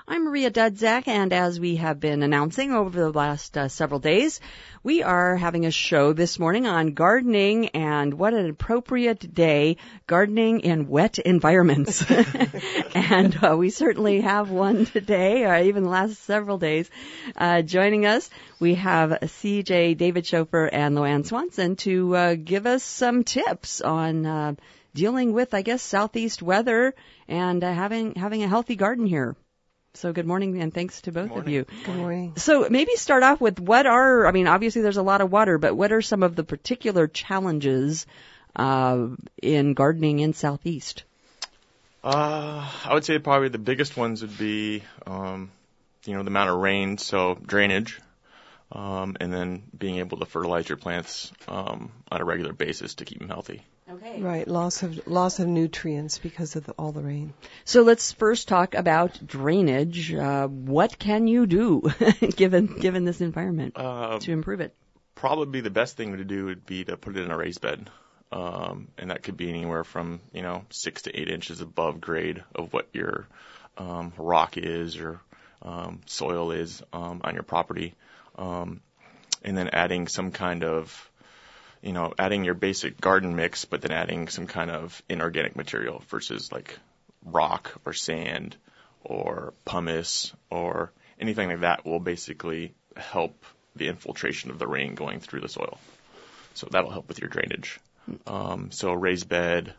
I'm Maria Dudzak, and as we have been announcing over the last several days, we are having a show this morning on gardening, and what an appropriate day, gardening in wet environments. And we certainly have one today, or even the last several days. Joining us, we have CJ David Schofer and Loanne Swanson to give us some tips on dealing with, I guess, southeast weather and having a healthy garden here. So good morning, and thanks to both of you. Good morning. So maybe start off with obviously there's a lot of water, but what are some of the particular challenges in gardening in southeast? I would say probably the biggest ones would be, the amount of rain, so drainage, and then being able to fertilize your plants on a regular basis to keep them healthy. Okay. Right, loss of nutrients because of all the rain. So let's first talk about drainage. What can you do given this environment to improve it? Probably the best thing to do would be to put it in a raised bed, and that could be anywhere from 6 to 8 inches above grade of what your rock is or soil is on your property, and then adding some kind of adding your basic garden mix, but then adding some kind of inorganic material versus like rock or sand or pumice or anything like that will basically help the infiltration of the rain going through the soil. So that'll help with your drainage. So raised bed,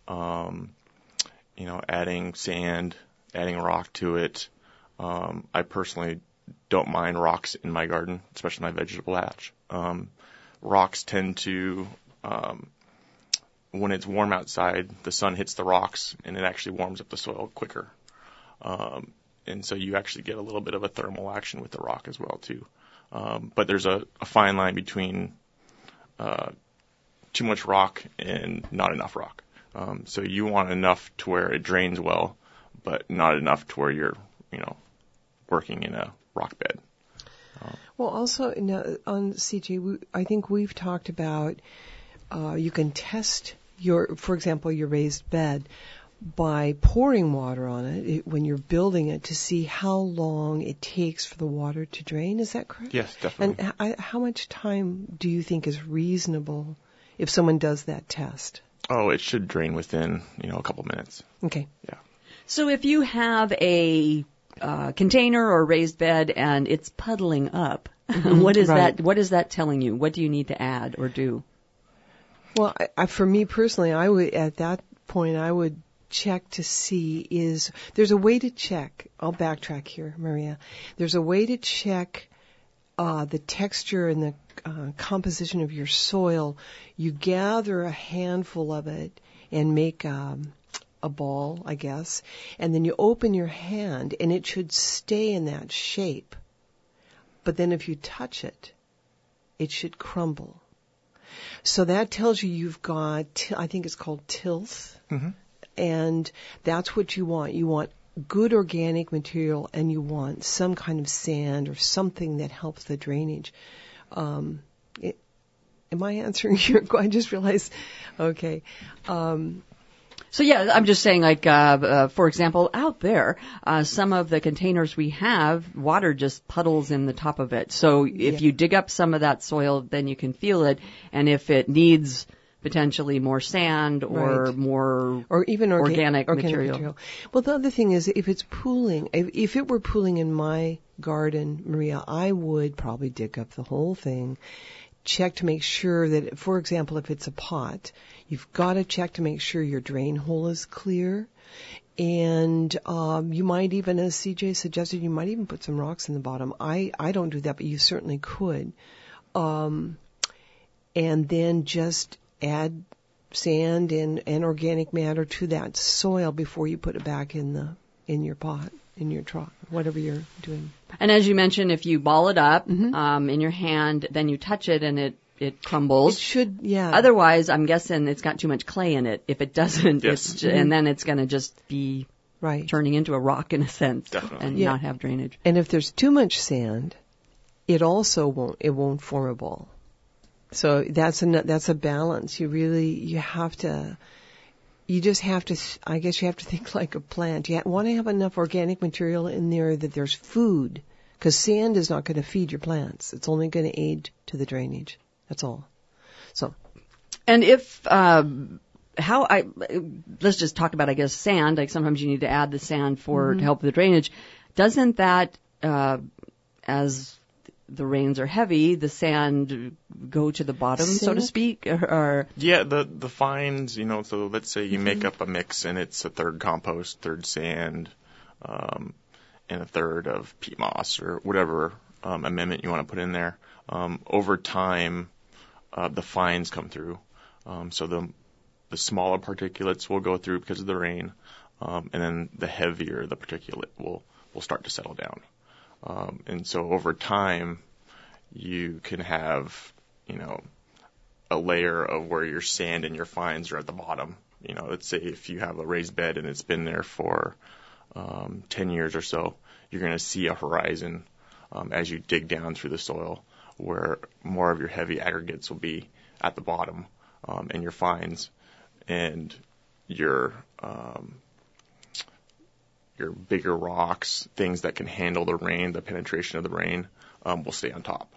adding sand, adding rock to it. I personally don't mind rocks in my garden, especially my vegetable patch. Rocks tend to, when it's warm outside, the sun hits the rocks and it actually warms up the soil quicker. And so you actually get a little bit of a thermal action with the rock as well, too. But there's a fine line between too much rock and not enough rock. So you want enough to where it drains well, but not enough to where you're, working in a rock bed. Well, also on CJ, I think we've talked about you can test for example, your raised bed by pouring water on it when you're building it to see how long it takes for the water to drain. Is that correct? Yes, definitely. And how much time do you think is reasonable if someone does that test? Oh, it should drain within, a couple minutes. Okay. Yeah. So if you have a container or raised bed and it's puddling up, what is right. that? What is that telling you? What do you need to add or do? Well, for me personally, I would check to see there's a way to check. I'll backtrack here, Maria. There's a way to check the texture and the composition of your soil. You gather a handful of it and make a ball, I guess, and then you open your hand and it should stay in that shape. But then if you touch it, it should crumble. So that tells you you've got, I think it's called tilth, and that's what you want. You want good organic material and you want some kind of sand or something that helps the drainage. Am I answering your question? I just realized, okay. So yeah, I'm just saying, for example, out there, some of the containers we have, water just puddles in the top of it. So if you dig up some of that soil, then you can feel it. And if it needs potentially more sand or right. more or even organic material. Well, the other thing is, if it's pooling, if it were pooling in my garden, Maria, I would probably dig up the whole thing. Check to make sure that, for example, if it's a pot, you've got to check to make sure your drain hole is clear. And you might even, as CJ suggested, you might even put some rocks in the bottom. I don't do that, but you certainly could. And then just add sand and organic matter to that soil before you put it back in your pot, in your trough, whatever you're doing. And as you mentioned, if you ball it up in your hand, then you touch it and it crumbles. It should, yeah. Otherwise, I'm guessing it's got too much clay in it. If it doesn't, yes. and then it's going to just be right. turning into a rock in a sense. Definitely. And not have drainage. And if there's too much sand, it also won't form a ball. So that's a balance. You have to you just have to, I guess you have to think like a plant. You want to have enough organic material in there that there's food, because sand is not going to feed your plants. It's only going to aid to the drainage. That's all. So. And if, let's just talk about, I guess, sand. Like sometimes you need to add the sand to help with the drainage. Doesn't that, as the rains are heavy, the sand go to the bottom, so to speak? Or yeah, the fines, so let's say you make up a mix and it's a third compost, third sand, and a third of peat moss or whatever amendment you want to put in there. Over time, the fines come through. So the smaller particulates will go through because of the rain, and then the heavier the particulate will start to settle down. And so over time, you can have, a layer of where your sand and your fines are at the bottom. Let's say if you have a raised bed and it's been there for 10 years or so, you're going to see a horizon as you dig down through the soil where more of your heavy aggregates will be at the bottom, and your fines and your bigger rocks, things that can handle the rain, the penetration of the rain, will stay on top.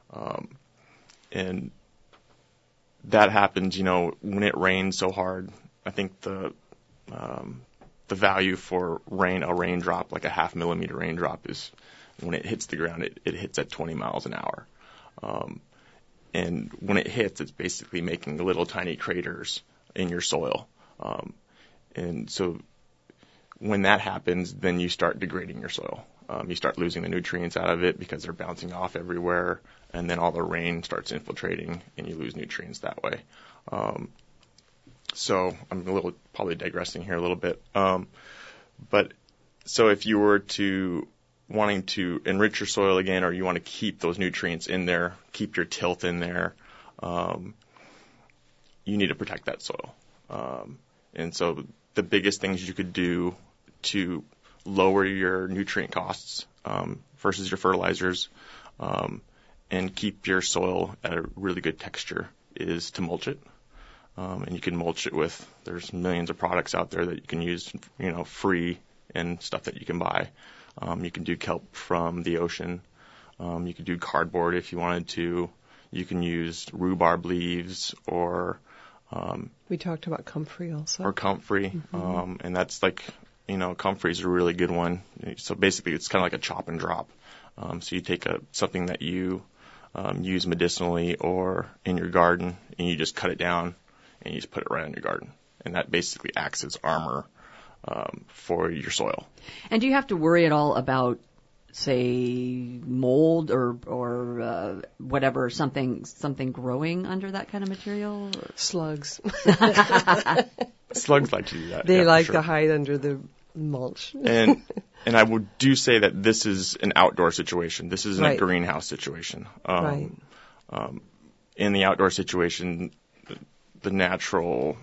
And that happens, when it rains so hard. I think the value for a raindrop, like a 0.5 millimeter raindrop, is when it hits the ground, it hits at 20 miles an hour. And when it hits, it's basically making little tiny craters in your soil. And so when that happens, then you start degrading your soil. You start losing the nutrients out of it because they're bouncing off everywhere, and then all the rain starts infiltrating, and you lose nutrients that way. So I'm probably digressing here a little bit. But so if you were wanting to enrich your soil again, or you want to keep those nutrients in there, keep your tilth in there, you need to protect that soil. And so the biggest things you could do to lower your nutrient costs versus your fertilizers and keep your soil at a really good texture is to mulch it. And you can mulch it there's millions of products out there that you can use, free, and stuff that you can buy. You can do kelp from the ocean. You can do cardboard if you wanted to. You can use rhubarb leaves or we talked about comfrey also. Or comfrey. And that's like, comfrey is a really good one. So basically it's kind of like a chop and drop. So you take something that you use medicinally or in your garden, and you just cut it down and you just put it right on your garden. And that basically acts as armor for your soil. And do you have to worry at all about, say, mold or whatever, something growing under that kind of material? Or? Slugs. Slugs like to do that. They like to hide under the mulch. And I do say that this is an outdoor situation. This isn't a greenhouse situation. Right. In the outdoor situation, the natural,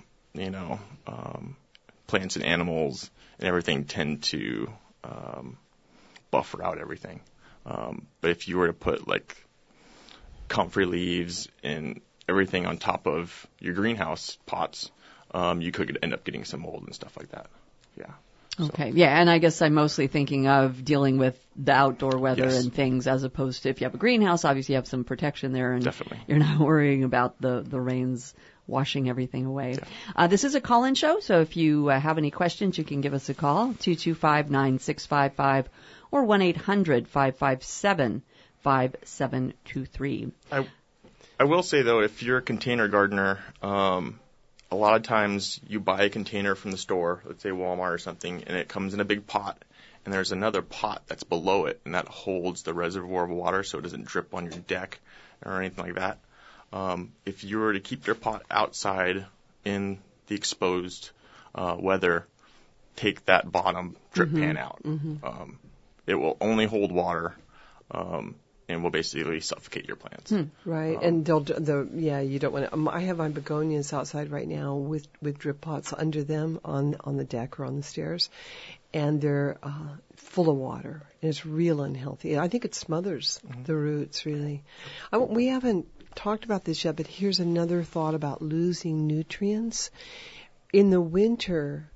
plants and animals and everything tend to buffer out everything. But if you were to put like comfrey leaves and everything on top of your greenhouse pots, you could end up getting some mold and stuff like that. Yeah. Okay. Yeah, and I guess I'm mostly thinking of dealing with the outdoor weather and things, as opposed to if you have a greenhouse, obviously you have some protection there, and definitely you're not worrying about the rains washing everything away. Yeah. This is a call-in show, so if you have any questions, you can give us a call, 225-9655 or 1-800-557-5723. I will say, though, if you're a container gardener, a lot of times you buy a container from the store, let's say Walmart or something, and it comes in a big pot, and there's another pot that's below it, and that holds the reservoir of water so it doesn't drip on your deck or anything like that. If you were to keep your pot outside in the exposed weather, take that bottom drip pan out. It will only hold water and will basically suffocate your plants. Right, and you don't want to. I have my begonias outside right now with drip pots under them on the deck or on the stairs, and they're full of water, and it's real unhealthy. I think it smothers the roots, really. We haven't talked about this yet, but here's another thought about losing nutrients. in the winter,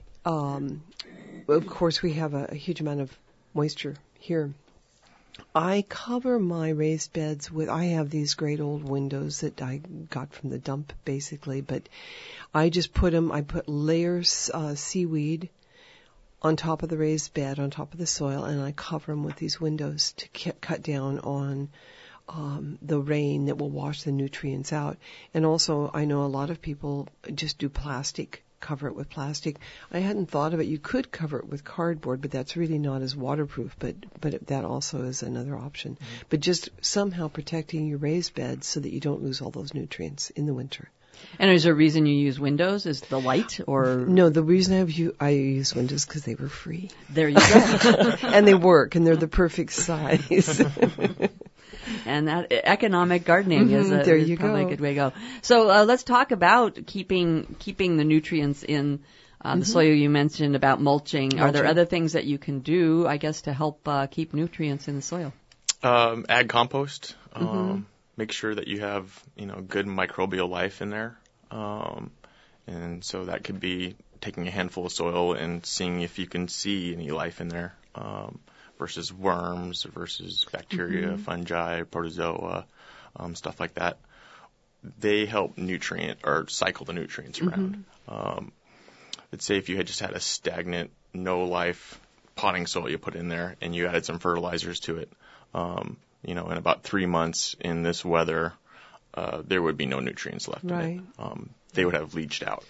of course, we have a huge amount of moisture here. I cover my raised beds with, I have these great old windows that I got from the dump, basically, but I just put layers, seaweed on top of the raised bed, on top of the soil, and I cover them with these windows to cut down on the rain that will wash the nutrients out. And also, I know a lot of people just do plastic, cover it with plastic. I hadn't thought of it. You could cover it with cardboard, but that's really not as waterproof, but that also is another option. Mm-hmm. But just somehow protecting your raised beds so that you don't lose all those nutrients in the winter. And is there a reason you use windows? Is the light or? No, the reason I use windows because they were free. There you go. And they work, and they're the perfect size. And that economic gardening is probably a good way to go. So let's talk about keeping the nutrients in the soil. You mentioned about mulching. Are there other things that you can do, I guess, to help keep nutrients in the soil? Add compost. Make sure that you have, good microbial life in there. And so that could be taking a handful of soil and seeing if you can see any life in there, versus worms, versus bacteria, fungi, protozoa, stuff like that. They help cycle the nutrients around. Let's say if you had just had a stagnant, no life potting soil you put in there and you added some fertilizers to it, in about 3 months in this weather, there would be no nutrients left in it. They would have leached out.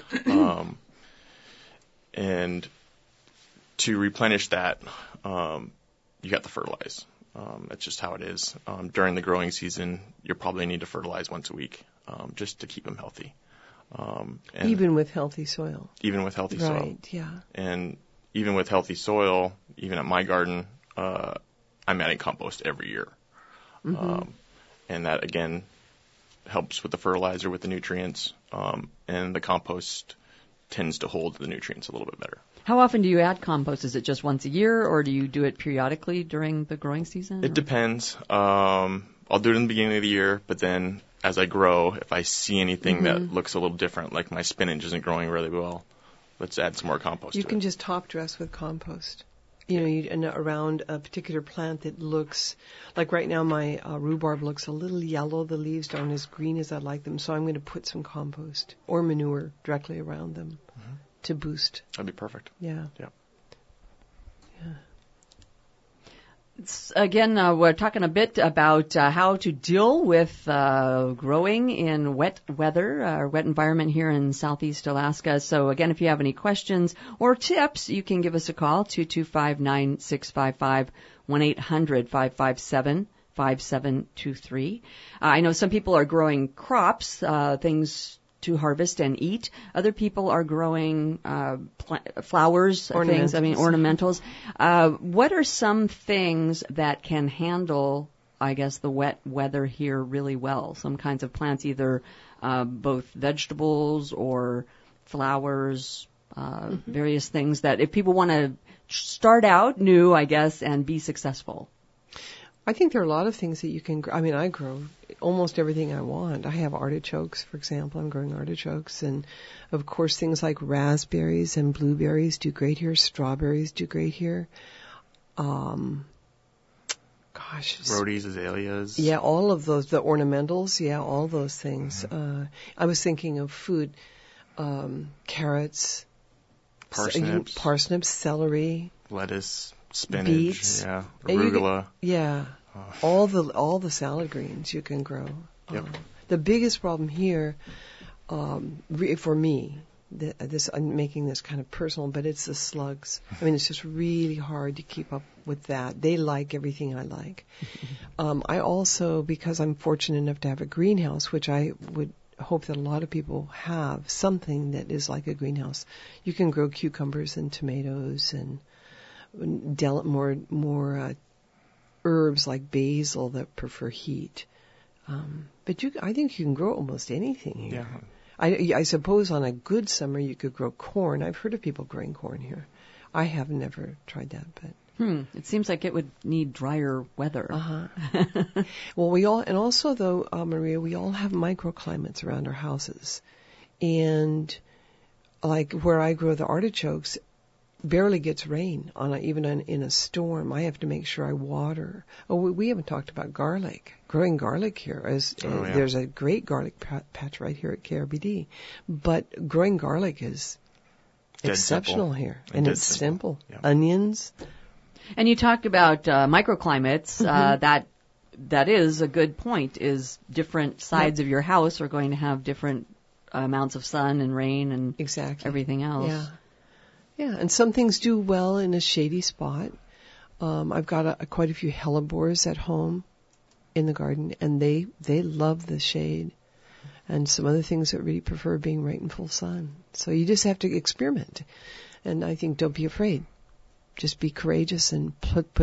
And to replenish that, you got to fertilize. That's just how it is. During the growing season, you probably need to fertilize once a week, just to keep them healthy. And even with healthy soil. Even with healthy soil. Right, yeah. And even with healthy soil, even at my garden, I'm adding compost every year. And that, again, helps with the fertilizer, with the nutrients, and the compost tends to hold the nutrients a little bit better. How often do you add compost? Is it just once a year, or do you do it periodically during the growing season? It depends. I'll do it in the beginning of the year, but then as I grow, if I see anything that looks a little different, like my spinach isn't growing really well, let's add some more compost to it. You can just top dress with compost. Around a particular plant that looks, like right now my rhubarb looks a little yellow. The leaves aren't as green as I'd like them, so I'm going to put some compost or manure directly around them to boost. That'd be perfect. Yeah. Again, we're talking a bit about how to deal with growing in wet weather, or wet environment here in Southeast Alaska. So again, if you have any questions or tips, you can give us a call, 225-9655, 1-800-557-5723. I know some people are growing crops, things to harvest and eat. Other people are growing flowers, ornamentals. What are some things that can handle, I guess, the wet weather here really well? Some kinds of plants, either both vegetables or flowers, various things that if people want to start out new, I guess, and be successful. I think there are a lot of things that you can grow. I mean, I grow almost everything I want. I have artichokes, for example. I'm growing artichokes. And, of course, things like raspberries and blueberries do great here. Strawberries do great here. Rhodio's, azaleas. Yeah, all of those. The ornamentals, all those things. I was thinking of food, carrots. Parsnips, celery. Lettuce. Spinach, beets, arugula. All the salad greens you can grow. The biggest problem here, for me, I'm making this kind of personal, but it's the slugs. I mean, it's just really hard to keep up with that. They like everything I like. I also, because I'm fortunate enough to have a greenhouse, which I would hope that a lot of people have, something that is like a greenhouse. You can grow cucumbers and tomatoes and more herbs like basil that prefer heat. But I think you can grow almost anything here. I suppose on a good summer you could grow corn. I've heard of people growing corn here. I have never tried that, but. It seems like it would need drier weather. Well, Maria, we all have microclimates around our houses. And like where I grow the artichokes, barely gets rain even in a storm. I have to make sure I water. Oh, we haven't talked about garlic. Growing garlic here there's a great garlic patch right here at KRBD, but growing garlic is exceptional here, and it's simple. Yeah. Onions. And you talked about microclimates. That is a good point. Is different sides of your house are going to have different amounts of sun and rain and everything else. Yeah. Yeah, and some things do well in a shady spot. I've got quite a few hellebores at home in the garden, and they love the shade. And some other things that really prefer being right in full sun. So you just have to experiment. And I think don't be afraid. Just be courageous and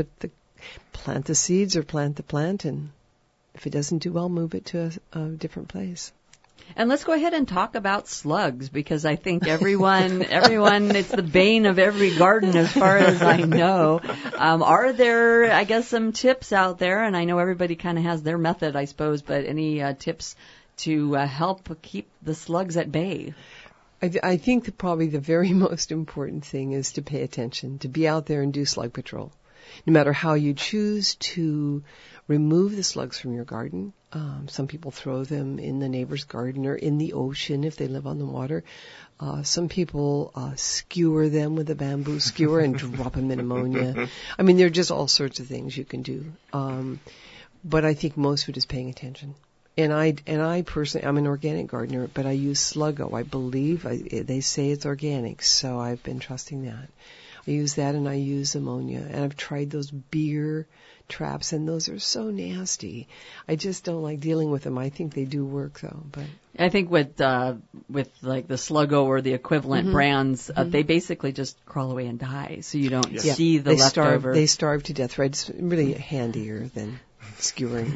plant the seeds or plant the plant, and if it doesn't do well, move it to a different place. And let's go ahead and talk about slugs, because I think everyone, it's the bane of every garden as far as I know. Are there, I guess, some tips out there? And I know everybody kind of has their method, I suppose, but any tips to help keep the slugs at bay? I think that probably the very most important thing is to pay attention, to be out there and do slug patrol. No matter how you choose to remove the slugs from your garden. Some people throw them in the neighbor's garden or in the ocean if they live on the water. Some people skewer them with a bamboo skewer and drop them in ammonia. I mean, there are just all sorts of things you can do. But I think most of it is paying attention. And I personally, I'm an organic gardener, but I use Sluggo. I believe they say it's organic, so I've been trusting that. I use that, and I use ammonia. And I've tried those beer traps, and those are so nasty. I just don't like dealing with them. I think they do work, though. But I think with like the Sluggo or the equivalent brands, they basically just crawl away and die, so you don't see the leftover. They starve to death, right? It's really handier than skewering.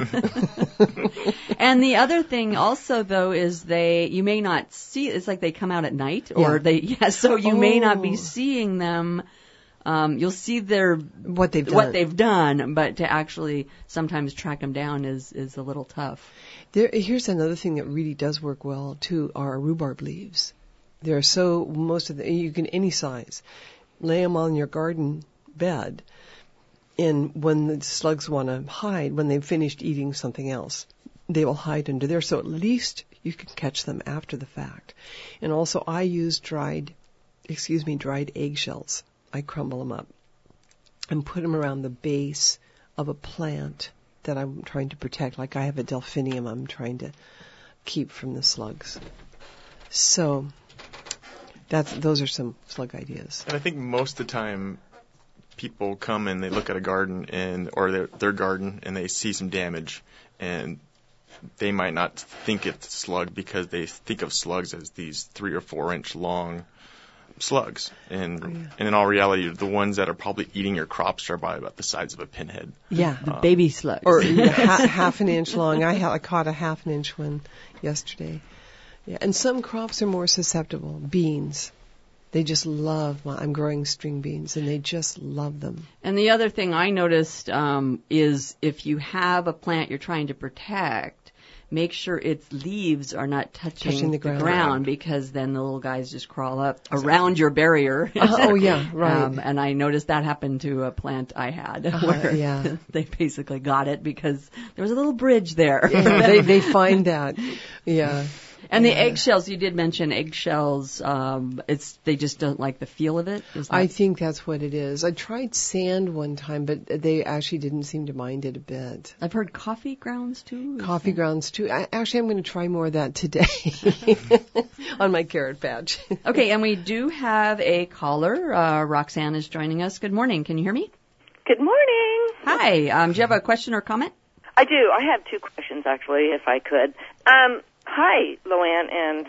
And the other thing also, though, is you may not see, it's like they come out at night, or so you may not be seeing them. You'll see what they've done, but to actually sometimes track them down is a little tough. Here's another thing that really does work well too, are rhubarb leaves. They're you can any size, lay them on your garden bed, and when the slugs want to hide, when they've finished eating something else, they will hide under there. So at least you can catch them after the fact. And also, I use dried eggshells. I crumble them up and put them around the base of a plant that I'm trying to protect. Like I have a delphinium I'm trying to keep from the slugs. So those are some slug ideas. And I think most of the time people come and they look at a garden or their garden and they see some damage, and they might not think it's slug because they think of slugs as these 3 or 4 inch long slugs, and in all reality, the ones that are probably eating your crops are probably about the size of a pinhead. Yeah, the baby slugs. Or half an inch long. I caught a half an inch one yesterday. Yeah, and some crops are more susceptible. Beans. They just love I'm growing string beans, and they just love them. And the other thing I noticed is if you have a plant you're trying to protect, make sure its leaves are not touching the ground, because then the little guys just crawl up around your barrier. Oh, yeah, right. And I noticed that happened to a plant I had where they basically got it because there was a little bridge there. Yeah, they find that. Yeah. And the eggshells, you did mention eggshells, they just don't like the feel of it? I think that's what it is. I tried sand one time, but they actually didn't seem to mind it a bit. I've heard coffee grounds, too. Coffee grounds, too. Actually, I'm going to try more of that today on my carrot patch. Okay, and we do have a caller. Roxanne is joining us. Good morning. Can you hear me? Good morning. Hi. Do you have a question or comment? I do. I have 2 questions, actually, if I could. Hi, Loanne and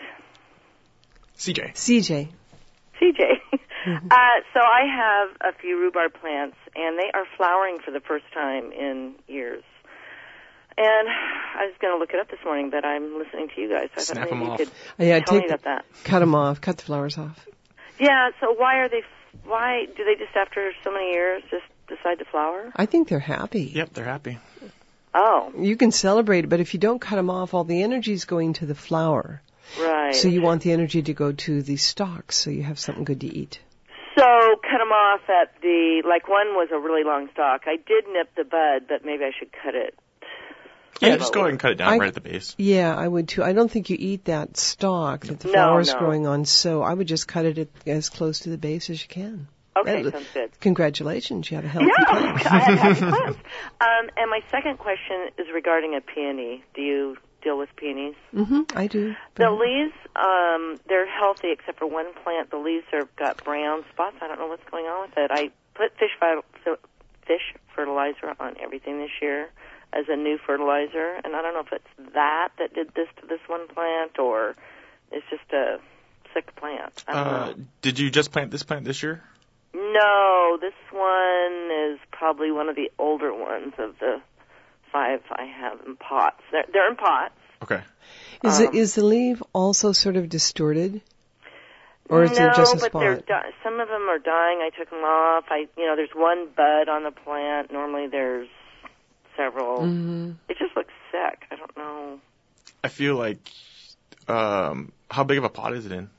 CJ. CJ. Mm-hmm. So I have a few rhubarb plants, and they are flowering for the first time in years. And I was going to look it up this morning, but I'm listening to you guys. So I thought maybe you could tell me about that. Cut them off. Cut the flowers off. Yeah, so why do they just after so many years just decide to flower? I think they're happy. Yep, they're happy. Oh. You can celebrate it, but if you don't cut them off, all the energy is going to the flower. Right. So you want the energy to go to the stalks, so you have something good to eat. So cut them off at like one was a really long stalk. I did nip the bud, but maybe I should cut it. Yeah, just go ahead and cut it down right at the base. Yeah, I would too. I don't think you eat that stalk that the flower's growing on, so I would just cut it as close to the base as you can. Okay, sounds good. Congratulations, you have a healthy plant. I have happy plants. And my second question is regarding a peony. Do you deal with peonies? I do. The leaves, they're healthy except for one plant. The leaves have got brown spots. I don't know what's going on with it. I put fish fertilizer on everything this year as a new fertilizer, and I don't know if it's that did this to this one plant or it's just a sick plant. I don't know. Did you just plant this plant this year? No, this one is probably one of the older ones of the 5 I have in pots. They're in pots. Okay. Is the leaf also sort of distorted? Or is there just a spot? No, but some of them are dying. I took them off. There's one bud on the plant. Normally there's several. It just looks sick. I don't know. I feel like, how big of a pot is it in?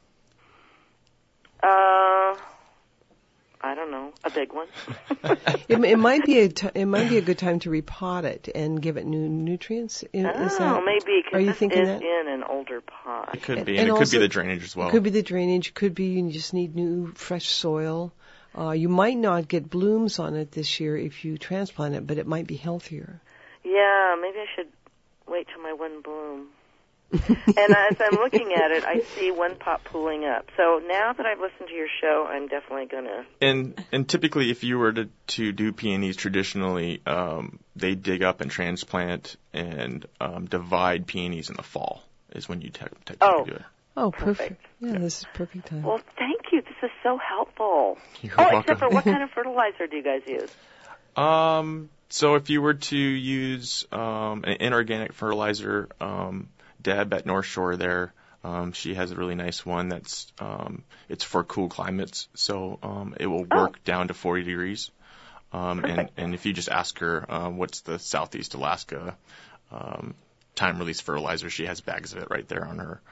I don't know, a big one. It might be a good time to repot it and give it new nutrients. Maybe because this is in an older pot. It could be, and it could be the drainage as well. It could be the drainage. Could be you just need new, fresh soil. You might not get blooms on it this year if you transplant it, but it might be healthier. Yeah, maybe I should wait till my one bloom. And as I'm looking at it, I see one pot pooling up. So now that I've listened to your show, I'm definitely going to... And typically, if you were to do peonies traditionally, they dig up and transplant and divide peonies in the fall is when you technically do it. Oh, perfect. Yeah, this is perfect time. Well, thank you. This is so helpful. You're welcome. Except for what kind of fertilizer do you guys use? So if you were to use an inorganic fertilizer... Deb at North Shore there, she has a really nice one that's it's for cool climates, so it will work down to 40 degrees. And if you just ask her what's the Southeast Alaska time release fertilizer, she has bags of it right there on her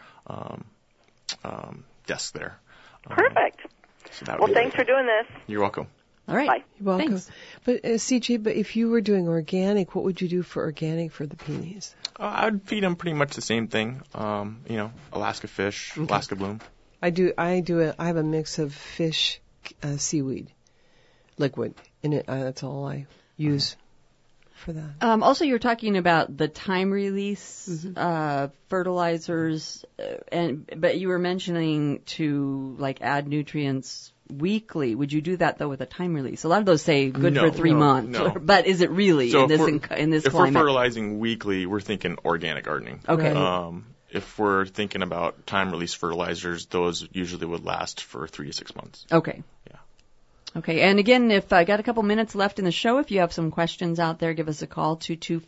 desk there. Perfect. So thanks for doing this. You're welcome. All right. Bye. You're welcome. Thanks. But CJ, if you were doing organic, what would you do for organic for the peonies? I would feed them pretty much the same thing. Alaska fish, Alaska bloom. I have a mix of fish, seaweed, liquid, and that's all I use for that. Also, you're talking about the time release fertilizers, but you were mentioning to add nutrients weekly. Would you do that though with a time release? A lot of those say good for 3 months, but is it really in this if climate? We're fertilizing weekly, we're thinking organic gardening. Okay. Right. If we're thinking about time release fertilizers, those usually would last for 3 to 6 months. Okay. Yeah. Okay, and again, if I got a couple minutes left in the show, if you have some questions out there, give us a call,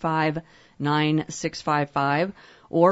225-9655 or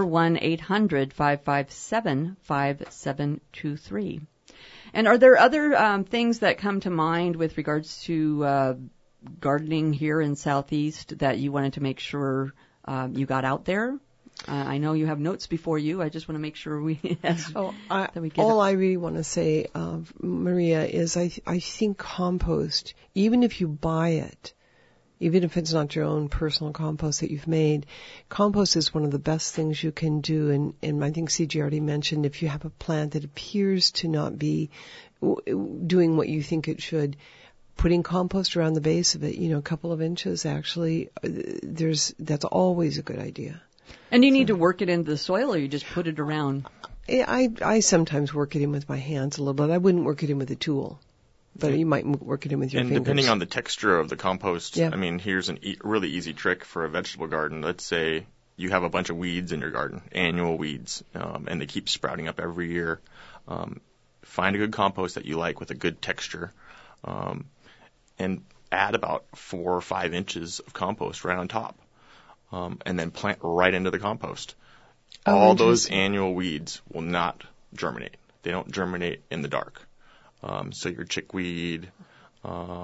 1-800-557-5723. And are there other things that come to mind with regards to gardening here in Southeast that you wanted to make sure you got out there? I know you have notes before you. I just want to make sure we get I really want to say, Maria, is I think compost, even if you buy it, even if it's not your own personal compost that you've made, compost is one of the best things you can do. And I think CJ already mentioned if you have a plant that appears to not be doing what you think it should, putting compost around the base of it, a couple of inches actually, that's always a good idea. And do you need to work it into the soil, or you just put it around? I sometimes work it in with my hands a little bit. I wouldn't work it in with a tool. But you might work it in with your fingers. And depending on the texture of the compost, yeah. I mean, here's a really easy trick for a vegetable garden. Let's say you have a bunch of weeds in your garden, annual weeds, and they keep sprouting up every year. Find a good compost that you like with a good texture, and add about 4 or 5 inches of compost right on top, and then plant right into the compost. All those annual weeds will not germinate. They don't germinate in the dark. So your chickweed,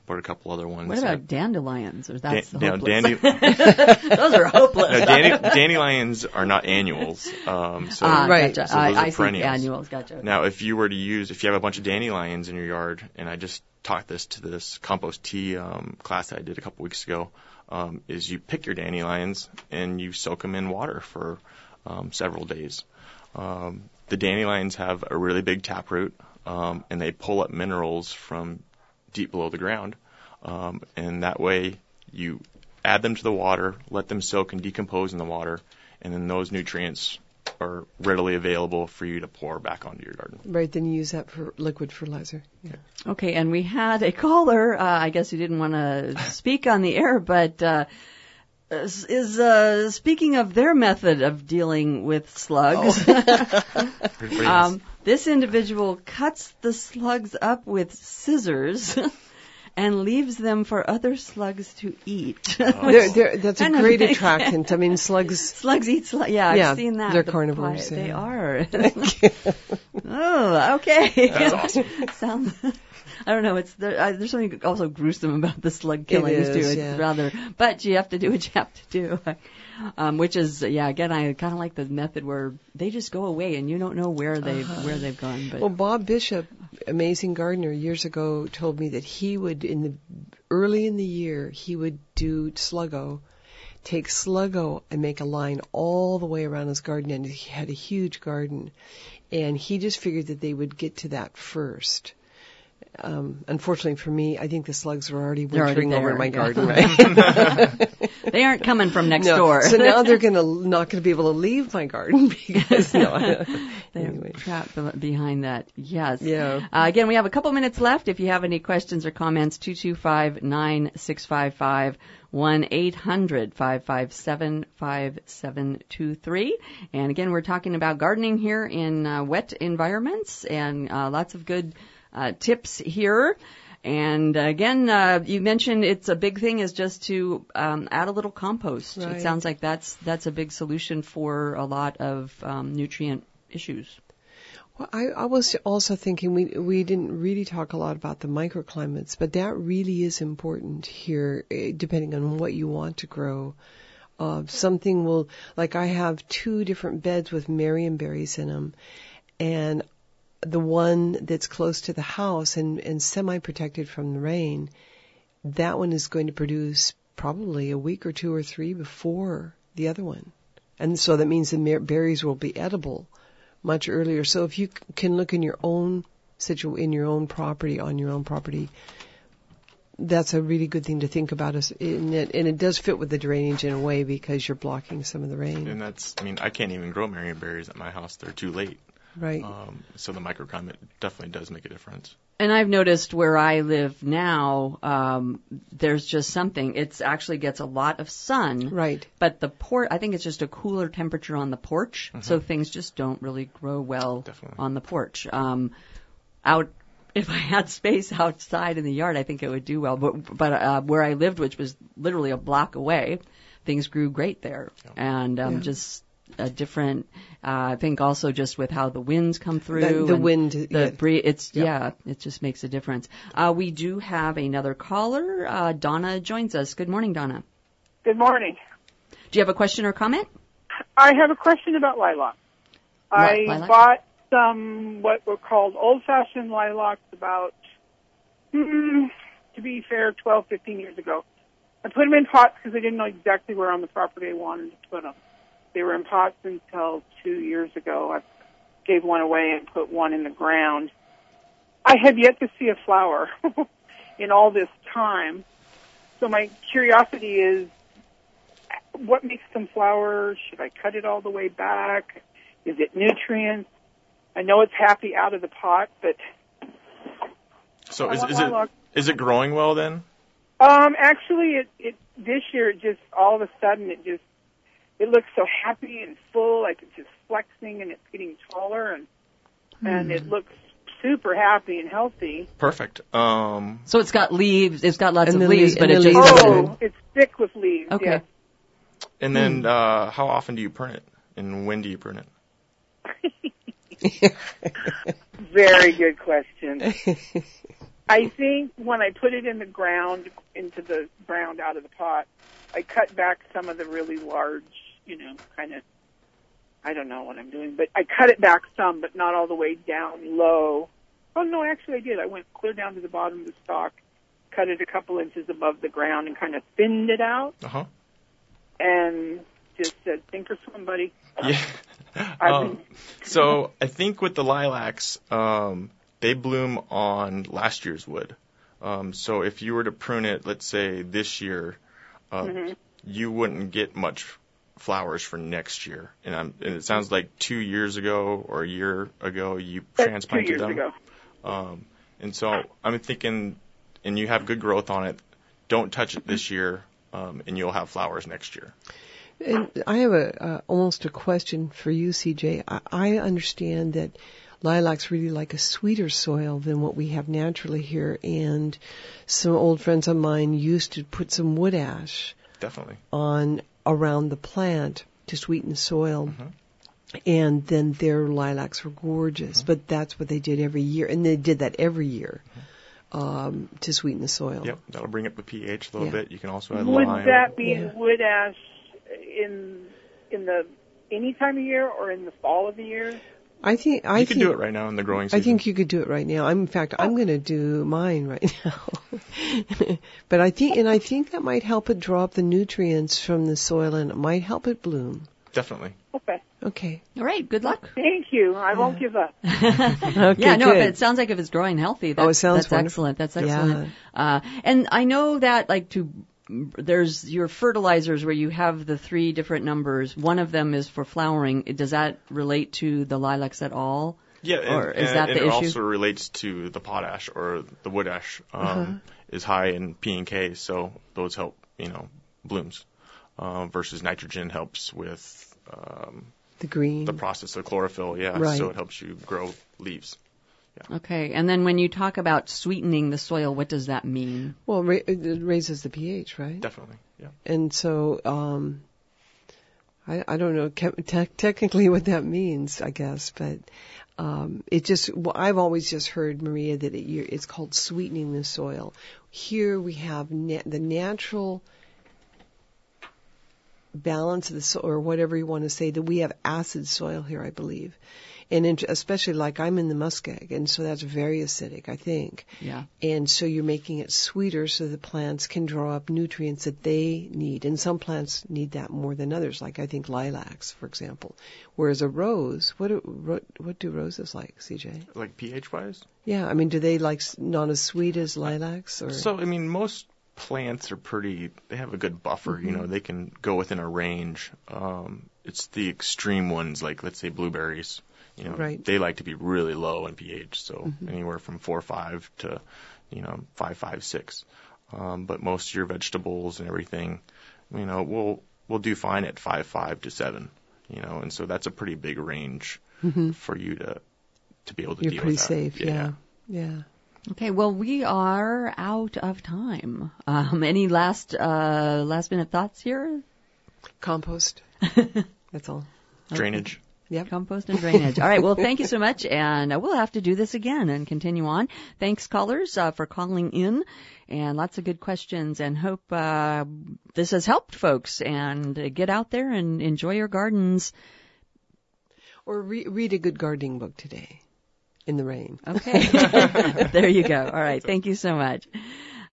put a couple other ones. What about dandelions? Or that's hopeless? Those are hopeless. Dandelions are not annuals. Right. So those I are perennials. See annuals. Gotcha. Now, if you have a bunch of dandelions in your yard, and I just taught this to this compost tea class that I did a couple weeks ago, is you pick your dandelions and you soak them in water for several days. The dandelions have a really big taproot, and they pull up minerals from deep below the ground. And that way you add them to the water, let them soak and decompose in the water, and then those nutrients are readily available for you to pour back onto your garden. Right, then you use that for liquid fertilizer. Yeah. Okay, and we had a caller, I guess who didn't want to speak on the air, but is speaking of their method of dealing with slugs. This individual cuts the slugs up with scissors and leaves them for other slugs to eat. That's a great attractant. I mean, slugs eat slugs. Yeah, I've seen that. They're carnivores. They are. Oh, okay. That's awesome. I don't know. There's something also gruesome about the slug killings too. It's rather, but you have to do what you have to do. Which is, again, I kind of like the method where they just go away and you don't know where they've gone. But. Well, Bob Bishop, amazing gardener, years ago told me that he would, early in the year, he would do Sluggo, take Sluggo and make a line all the way around his garden, and he had a huge garden, and he just figured that they would get to that first. Unfortunately for me, I think the slugs are already wintering over my garden, right? They aren't coming from next door. So now they're not going to be able to leave my garden because they're trapped behind that. Yes. Yeah. Again, we have a couple minutes left. If you have any questions or comments, 225-9655, 1-800-557-5723. And again, we're talking about gardening here in wet environments, and lots of good tips here. And again, you mentioned it's a big thing is just to add a little compost. Right. It sounds like that's a big solution for a lot of nutrient issues. Well, I was also thinking we didn't really talk a lot about the microclimates, but that really is important here, depending on what you want to grow. Something will, like I have 2 different beds with marionberries in them, and the one that's close to the house and semi-protected from the rain, that one is going to produce probably a week or 2 or 3 before the other one. And so that means the berries will be edible much earlier. So if you can look in your own on your own property, that's a really good thing to think about. And it does fit with the drainage in a way because you're blocking some of the rain. And I can't even grow marionberries at my house. They're too late. Right. So the microclimate definitely does make a difference. And I've noticed where I live now, there's just something. It actually gets a lot of sun. Right. But I think it's just a cooler temperature on the porch, so things just don't really grow well on the porch. If I had space outside in the yard, I think it would do well. But where I lived, which was literally a block away, things grew great there. Yeah. And just a different, I think also just with how the winds come through. The wind. It just makes a difference. We do have another caller. Donna joins us. Good morning, Donna. Good morning. Do you have a question or comment? I have a question about lilac. I bought some what were called old-fashioned lilacs about, to be fair, 12, 15 years ago. I put them in pots because I didn't know exactly where on the property I wanted to put them. They were in pots until 2 years ago. I gave one away and put one in the ground. I have yet to see a flower in all this time. So my curiosity is, what makes them flower? Should I cut it all the way back? Is it nutrients? I know it's happy out of the pot, but... So is it growing well then? Actually, this year, it just, all of a sudden, it looks so happy and full, like it's just flexing and it's getting taller, and it looks super happy and healthy. Perfect. So it's got leaves. It's got lots of leaves, but it just it's thick with leaves. Okay. Yes. And then how often do you prune it, and when do you prune it? Very good question. I think when I put it in the ground, into the ground out of the pot, I cut back some of the really large, kind of, I don't know what I'm doing, but I cut it back some, but not all the way down low. Oh, no, actually I did. I went clear down to the bottom of the stalk, cut it a couple inches above the ground, and kind of thinned it out. Uh-huh. And just said, sink or swim, buddy. Yeah. So I think with the lilacs, they bloom on last year's wood. So if you were to prune it, let's say this year, you wouldn't get much flowers for next year. And it sounds like 2 years ago or a year ago you transplanted them. 2 years ago. And so I'm thinking, and you have good growth on it, don't touch it this year, and you'll have flowers next year. And I have almost a question for you, CJ. I understand that lilacs really like a sweeter soil than what we have naturally here, and some old friends of mine used to put some wood ash on around the plant to sweeten the soil. And then their lilacs were gorgeous, but that's what they did every year, and they did that every year to sweeten the soil. Yep, that'll bring up the pH a little bit. You can also add lime. Would that be wood ash in the any time of year or in the fall of the year? I think you could do it right now in the growing season. I think you could do it right now. In fact, I'm going to do mine right now. But I think that might help it draw up the nutrients from the soil, and it might help it bloom. Definitely. Okay. All right. Good luck. Thank you. I won't give up. Okay, no, it sounds like if it's growing healthy, that's excellent. That's excellent. Yeah. And I know that there's your fertilizers where you have the 3 different numbers. One of them is for flowering. Does that relate to the lilacs at all? Yeah, or is that the issue? It also relates to the potash or the wood ash is high in P and K, so those help, blooms. Versus nitrogen helps with the process of chlorophyll. Yeah, right. So it helps you grow leaves. Yeah. Okay, and then when you talk about sweetening the soil, what does that mean? Well, it raises the pH, right? Definitely, yeah. And so, I don't know technically what that means, I guess, but I've always just heard, Maria, that it's called sweetening the soil. Here we have the natural balance of the soil, or whatever you want to say, that we have acid soil here, I believe. And especially like I'm in the muskeg, and so that's very acidic, I think. Yeah. And so you're making it sweeter so the plants can draw up nutrients that they need. And some plants need that more than others, like I think lilacs, for example. Whereas a rose, what do roses like, CJ? Like pH-wise? Yeah, I mean, do they like not as sweet as lilacs? Or? So, I mean, most plants are they have a good buffer, they can go within a range. It's the extreme ones, like let's say blueberries. Right. They like to be really low in pH, so anywhere from 4.5 to, 5.5, 6. But most of your vegetables and everything, will do fine at 5.5 to 7. And so that's a pretty big range for you to be able to deal with that. You're pretty safe, yeah. Okay, well, we are out of time. Any last minute thoughts here? Compost. That's all. Drainage. Yep. Compost and drainage. All right. Well, thank you so much. And we'll have to do this again and continue on. Thanks, callers, for calling in, and lots of good questions, and hope this has helped folks. And get out there and enjoy your gardens. Or read a good gardening book today in the rain. Okay. There you go. All right. Thank you so much.